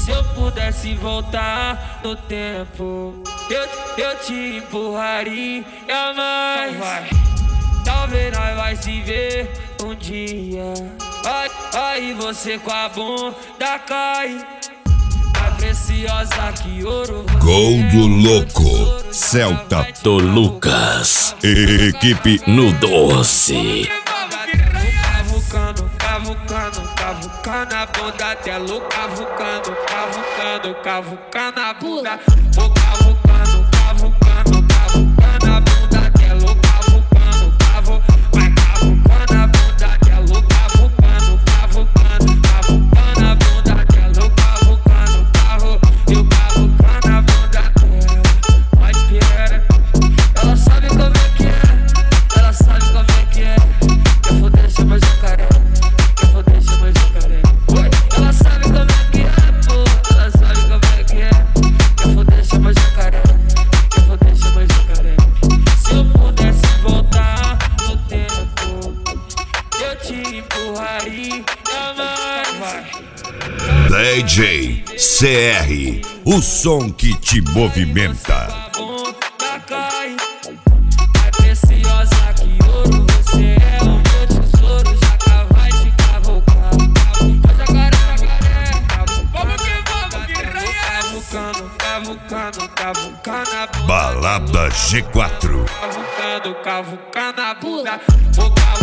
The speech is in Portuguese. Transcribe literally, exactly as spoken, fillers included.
Se eu pudesse voltar no tempo, eu, eu te empurraria mais. Vai. Talvez nós vai se ver um dia. Aí, aí você com a bunda cai. Mais preciosa que ouro. Gol do Louco, Celta do Lucas, equipe no doce. Cavucando, cavucando, cavucando a bunda até louco. Cavucando, cavucando, cavucando a bunda. Vou cavucando, cavucando, cavucando a bunda até louco. Cavucando, cavu, vai cavucando a bunda até louco. Cavucando, cavucando, cavucando a bunda até louco. Cavucando, cavu, eu cavucando a bunda até. Vai pirar. Ela sabe como é que é. Ela sabe como é que é. Eu vou deixar meu jacaré. Eu vou deixar meu jacaré. Ela sabe como é que é, pô. Ela sabe como é que é. Eu vou deixar meu jacaré. Eu vou deixar meu jacaré. Se eu pudesse voltar no tempo, eu te empurraria mais. Vai. D J C R, o som que te movimenta. Preciosa que ouro, você é o meu tesouro. Jaca vai te cavucar. Jacaré, jacaré, vamos que vamos, que rei é esse? Cavucando, cavucando, cavucando a bunda. Balada G quatro. Cavucando, cavucando a bunda. Vou cavucando.